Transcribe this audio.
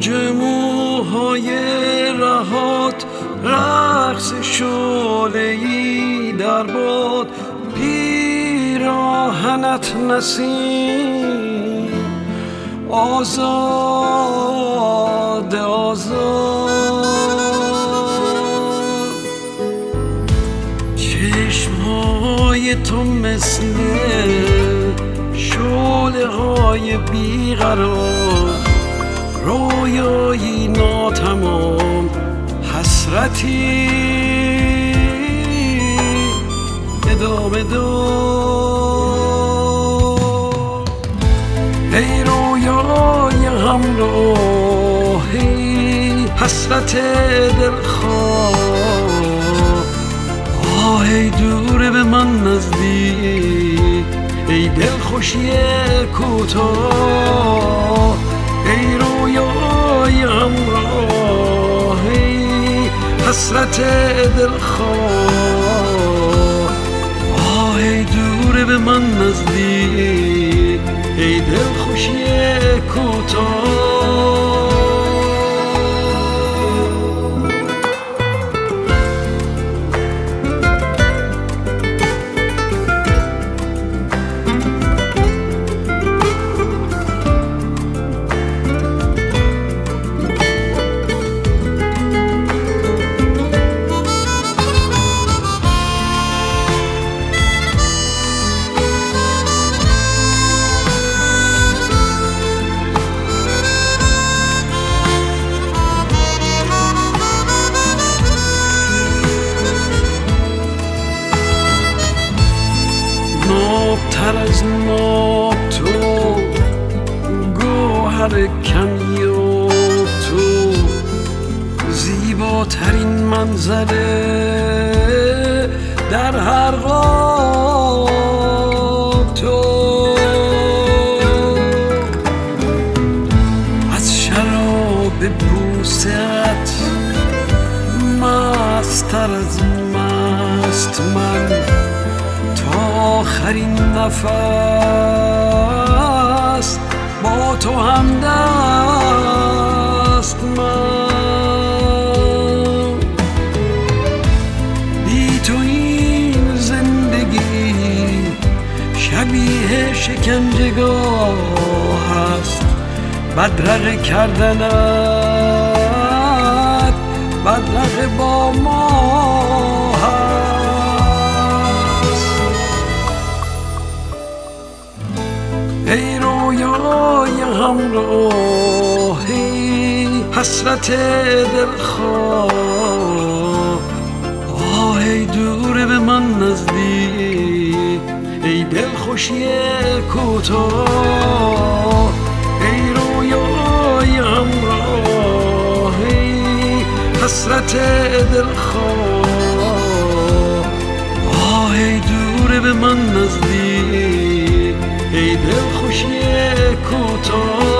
موج موهای رهات رقص شعله‌ای در باد، پیراهنت نسیم آزاد آزاد. چشمهای تو مثل شعله‌های بیقرار، رویایی ناتمام، حسرتی ادامه دار. ای رویای همراهی، حسرت دلخواه، ای دوره به من نزدیک، ای دلخوشی کوتاه. ای رویای همراهی، حسرت دلخواه، ای دوره به من نزدیک، ای دلخوشی کوتاه. نابتر از ناب تو، گوهر کمیاب تو، زیباترین منظره در هر قاب تو. از شراب بوست مستر از مست من، آخرین نفس با تو همدست من. بی تو این زندگی شبیه شکنجهگاه است، بدرقه کردنت بدرقه با ما هست. ای رویای همراهی، حسرت دلخواه، ای دوره به من نزدیک، ای دلخوشی کوتاه. ای رویای همراهی، حسرت دلخواه، ای دوره به من نزدیک، ای دلخوشی کوتاه.